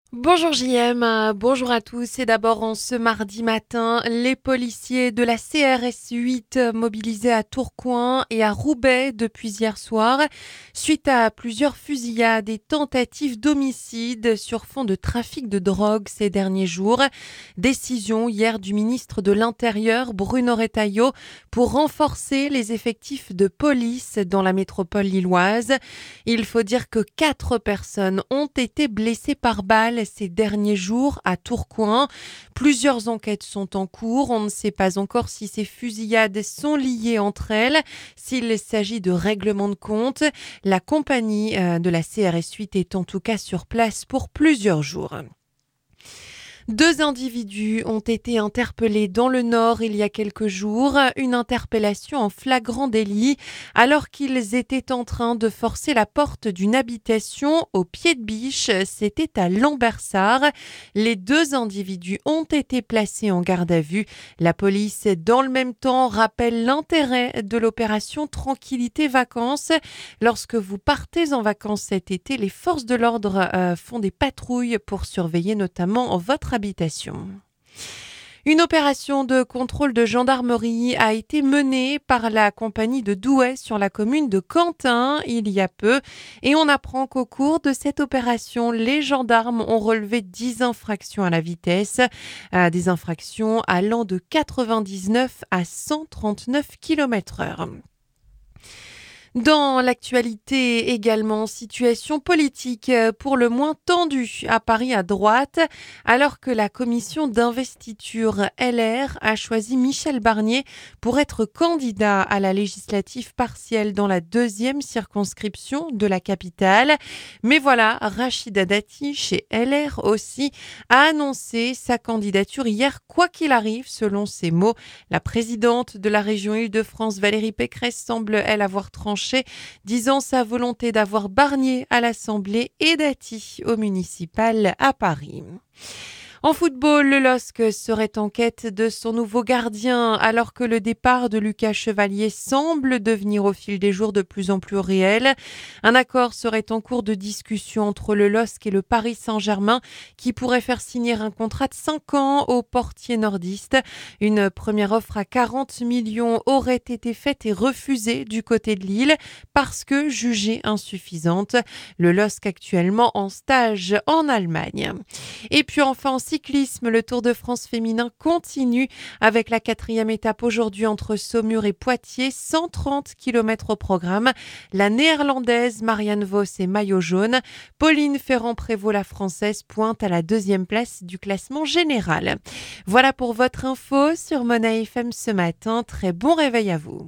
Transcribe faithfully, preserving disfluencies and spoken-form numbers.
Bonjour J M, euh, bonjour à tous. Et d'abord, en ce mardi matin, les policiers de la C R S huit euh, mobilisés à Tourcoing et à Roubaix depuis hier soir, suite à plusieurs fusillades et tentatives d'homicide sur fond de trafic de drogue ces derniers jours. Décision hier du ministre de l'Intérieur, Bruno Retailleau, pour renforcer les effectifs de police dans la métropole lilloise. Il faut dire que quatre personnes ont été blessées par balle ces derniers jours à Tourcoing. Plusieurs enquêtes sont en cours. On ne sait pas encore si ces fusillades sont liées entre elles, s'il s'agit de règlement de compte. La compagnie euh, de la C R S huit est en tout cas sur place pour plusieurs jours. Deux individus ont été interpellés dans le Nord il y a quelques jours, une interpellation en flagrant délit alors qu'ils étaient en train de forcer la porte d'une habitation au pied de Biche, c'était à Lambersart. Les deux individus ont été placés en garde à vue. La police, dans le même temps, rappelle l'intérêt de l'opération Tranquillité Vacances. Lorsque vous partez en vacances cet été, les forces de l'ordre euh, font des patrouilles pour surveiller notamment votre habitation. Une opération de contrôle de gendarmerie a été menée par la compagnie de Douai sur la commune de Cantin il y a peu et on apprend qu'au cours de cette opération, les gendarmes ont relevé dix infractions à la vitesse, euh, des infractions allant de quatre-vingt-dix-neuf à cent trente-neuf kilomètres heure. Dans l'actualité également, situation politique pour le moins tendue à Paris à droite, alors que la commission d'investiture L R a choisi Michel Barnier pour être candidat à la législative partielle dans la deuxième circonscription de la capitale. Mais voilà, Rachida Dati, chez L R aussi, a annoncé sa candidature hier, quoi qu'il arrive, selon ses mots. La présidente de la région Île-de-France, Valérie Pécresse, semble, elle, avoir tranché, disant sa volonté d'avoir Barnier à l'Assemblée et Dati au municipal à Paris. En football, le L O S C serait en quête de son nouveau gardien alors que le départ de Lucas Chevalier semble devenir au fil des jours de plus en plus réel. Un accord serait en cours de discussion entre le L O S C et le Paris Saint-Germain qui pourrait faire signer un contrat de cinq ans au portier nordiste. Une première offre à quarante millions aurait été faite et refusée du côté de Lille parce que jugée insuffisante. Le L O S C actuellement en stage en Allemagne. Et puis enfin en cyclisme, le Tour de France féminin continue avec la quatrième étape aujourd'hui entre Saumur et Poitiers, cent trente kilomètres au programme. La néerlandaise Marianne Vos est maillot jaune. Pauline Ferrand-Prévot, la française, pointe à la deuxième place du classement général. Voilà pour votre info sur Mona F M ce matin. Très bon réveil à vous.